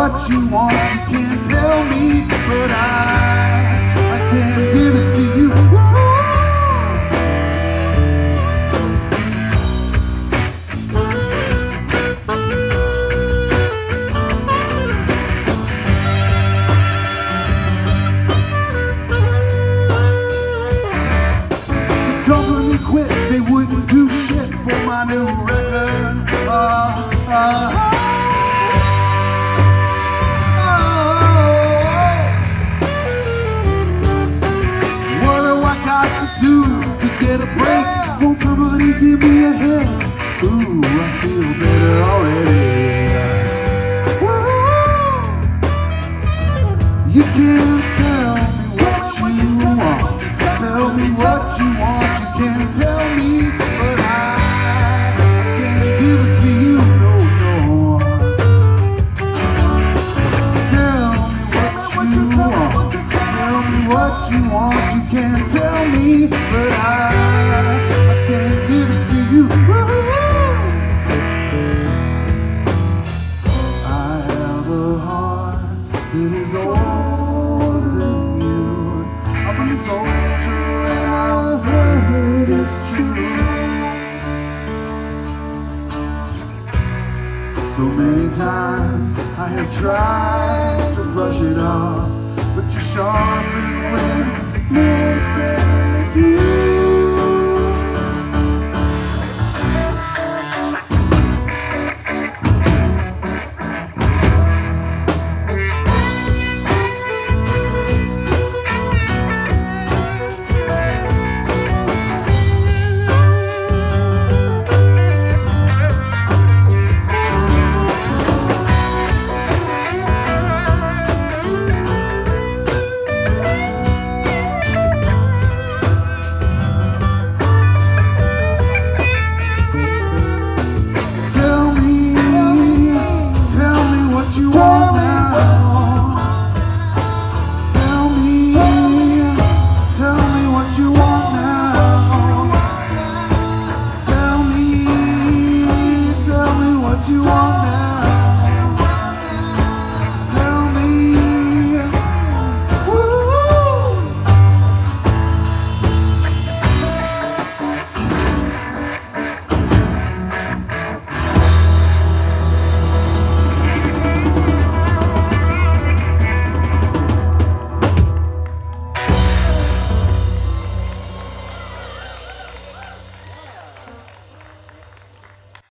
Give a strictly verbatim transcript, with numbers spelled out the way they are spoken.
what you want, you can't tell me, but I, I can't give it to you. The company quit, they wouldn't do shit for my new record. Uh, uh, do to get a break? Won't somebody give me a hand? Ooh, I feel better already. Woo! You can't tell me what you want. Tell me what you want. You can't tell me, but I can't give it to you. No, no. Tell me what you want. Tell me what you want, you can't tell me, but I, I can't give it to you. I have a heart that is older than you. I'm a soldier and I've heard it's true. So many times I have tried to brush it off, but you're sharp and when listen.